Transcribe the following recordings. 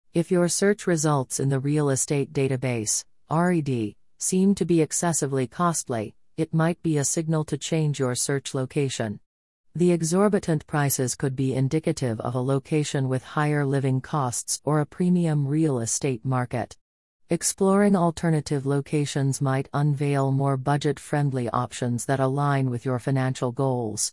If your search results in the real estate database, RED, seem to be excessively costly, it might be a signal to change your search location. The exorbitant prices could be indicative of a location with higher living costs or a premium real estate market. Exploring alternative locations might unveil more budget-friendly options that align with your financial goals.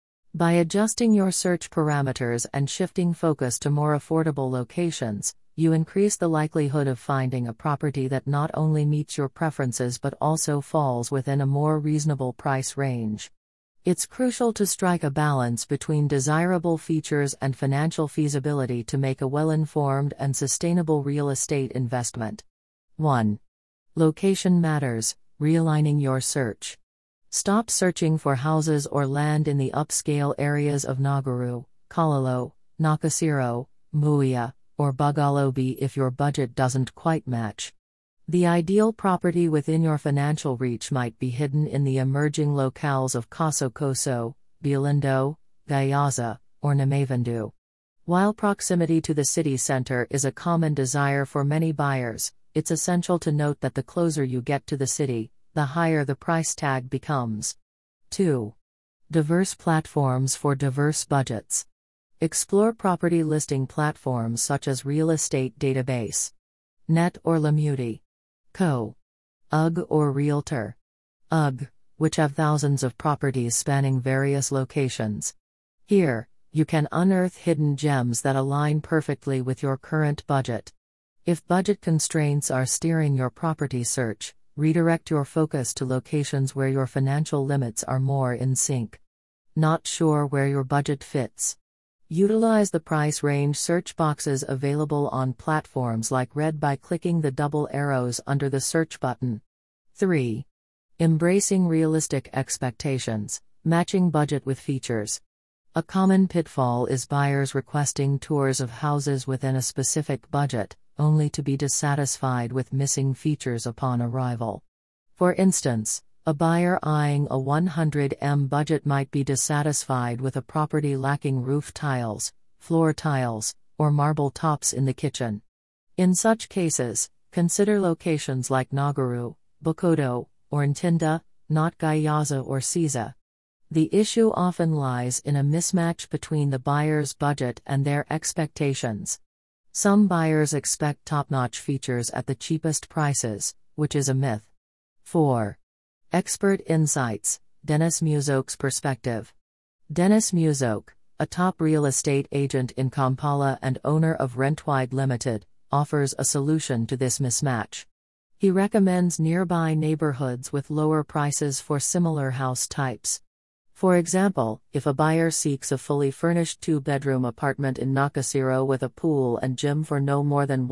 By adjusting your search parameters and shifting focus to more affordable locations, you increase the likelihood of finding a property that not only meets your preferences but also falls within a more reasonable price range. It's crucial to strike a balance between desirable features and financial feasibility to make a well-informed and sustainable real estate investment. 1. Location matters, realigning your search. Stop searching for houses or land in the upscale areas of Nagaru, Kalalo, Nakasero, Muia, or Bugalobi if your budget doesn't quite match. The ideal property within your financial reach might be hidden in the emerging locales of Kasokoso, Bialindo, Gayaza, or Namavendu. While proximity to the city center is a common desire for many buyers, it's essential to note that the closer you get to the city, the higher the price tag becomes. 2. Diverse platforms for diverse budgets. Explore property listing platforms such as Real Estate Database, Net or Lemuti, Co. UGG or Realtor. UGG, which have thousands of properties spanning various locations. Here, you can unearth hidden gems that align perfectly with your current budget. If budget constraints are steering your property search, redirect your focus to locations where your financial limits are more in sync. Not sure where your budget fits? Utilize the price range search boxes available on platforms like Red by clicking the double arrows under the search button. 3. Embracing realistic expectations, matching budget with features. A common pitfall is buyers requesting tours of houses within a specific budget, only to be dissatisfied with missing features upon arrival. For instance, a buyer eyeing a 100M budget might be dissatisfied with a property lacking roof tiles, floor tiles, or marble tops in the kitchen. In such cases, consider locations like Nagaru, Bukodo, or Ntinda, not Gayaza or Siza. The issue often lies in a mismatch between the buyer's budget and their expectations. Some buyers expect top-notch features at the cheapest prices, which is a myth. 4. Expert insights, Dennis Muzoke's perspective. Dennis Muzoke, a top real estate agent in Kampala and owner of Rentwide Limited, offers a solution to this mismatch. He recommends nearby neighborhoods with lower prices for similar house types. For example, if a buyer seeks a fully furnished 2-bedroom apartment in Nakasero with a pool and gym for no more than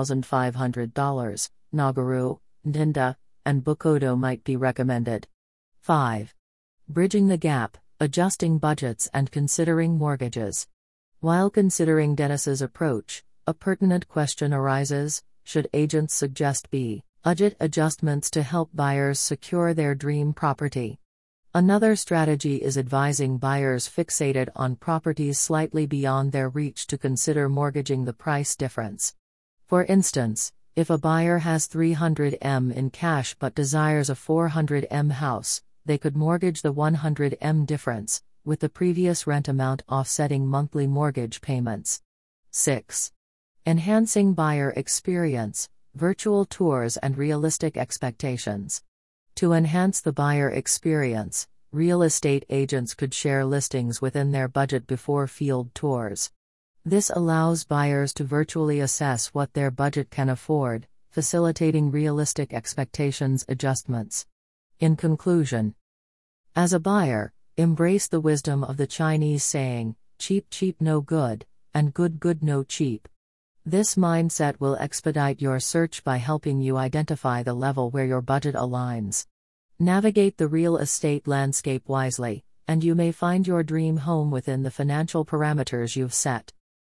$1,500, Nagaru, Ntinda, and Bukodo might be recommended. 5. Bridging the gap, adjusting budgets and considering mortgages. While considering Dennis's approach, a pertinent question arises: should agents suggest budget adjustments to help buyers secure their dream property? Another strategy is advising buyers fixated on properties slightly beyond their reach to consider mortgaging the price difference. For instance, if a buyer has $300M in cash but desires a $400M house, they could mortgage the $100M difference, with the previous rent amount offsetting monthly mortgage payments. 6. Enhancing buyer experience, virtual tours and realistic expectations. To enhance the buyer experience, real estate agents could share listings within their budget before field tours. This allows buyers to virtually assess what their budget can afford, facilitating realistic expectations adjustments. In conclusion, as a buyer, embrace the wisdom of the Chinese saying, cheap cheap no good, and good good no cheap. This mindset will expedite your search by helping you identify the level where your budget aligns. Navigate the real estate landscape wisely, and you may find your dream home within the financial parameters you've set.